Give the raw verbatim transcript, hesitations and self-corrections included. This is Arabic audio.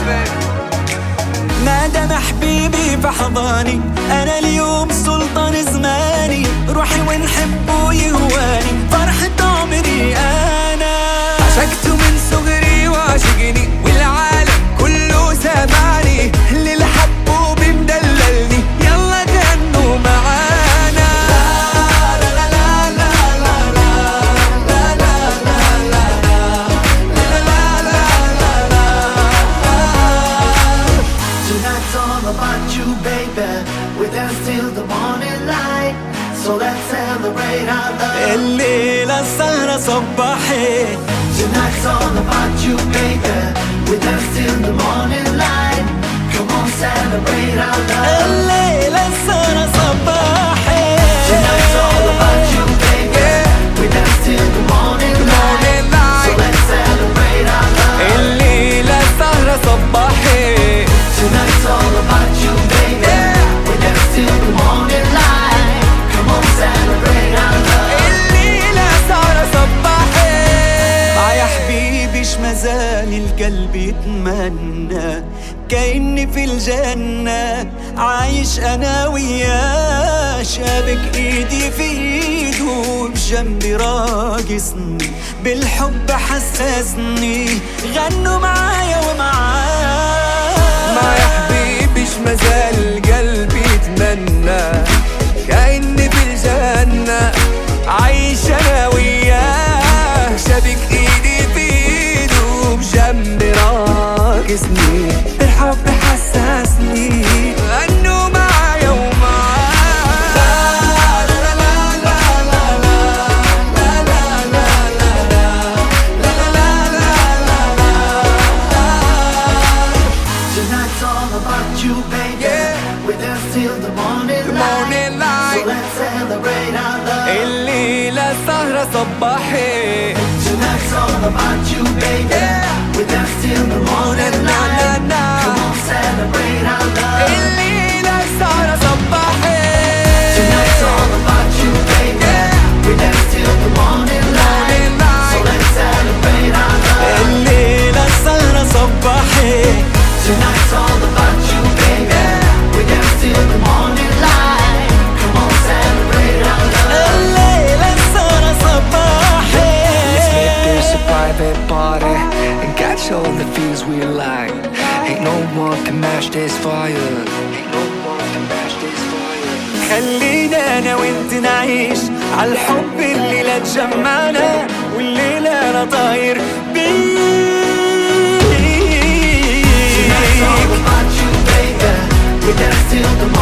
ما دام حبيبي في حضاني، انا اليوم سلطان زماني، روحي ونحبه يهواني، فرحة عمري انا. عشقته من صغري وعشقني، والعالم كله سامعني، اللي الحبه بمدللني، يلا غنوا معانا. لا لا لا لا لا لا لا لا لا Tonight's all about you, baby. We're dance till the morning light, so let's celebrate our love. الليلة السهرة صباحي. Tonight's all about you, baby. We're dance till the morning light. Come on, celebrate our love. الليلة السهرة صباحي. Tonight's all about you, baby. We're dance till the morning light, so let's celebrate our love. الليلة السهرة صباحي. Tonight's all about you, baby. We're dance till the morning light. Come on, celebrate our love. الليلة السهرة صباحي. يا حبيبي ش مازال القلب يتمنى، كأني في الجنة عايش أنا وياه، شابك إيدي في إيده بجنبي راقصني، بالحب حسسني، غنوا معايا ومعاه. ما يا حبيبي ش مازال قلبي يتمنى، كأني في الجنة عايش أنا وياه، شابك إيدي في إيده بجنبي راقصني، الحب حسسني، غنوا معايا ومعاه. لا لا لا لا لا لا لا لا لا لا لا. Tonight's all about you, baby. We dance till the morning light, so let's celebrate our love. الليلة السهرة صباحي. Tonight's all about you, baby. We dance till the morning light. Come on, celebrate our love. الليلة السهرة صباحي. Tonight's all about you, baby. We dance till the morning light, so let's celebrate our love. الليلة السهرة صباحي. Tonight's all about you, baby. We dance till the morning light. Come on, celebrate our love. الليلة السهرة صباحي. Let's make this a private party and catch all the feels we like. Ain't no one can match this fire. Ain't no one can match this fire. خلينا انا وانت نعيش عالحب اللي لا تجمعنا، والليلة انا طاير بيك. Tonight's all about you, baby. We dance till the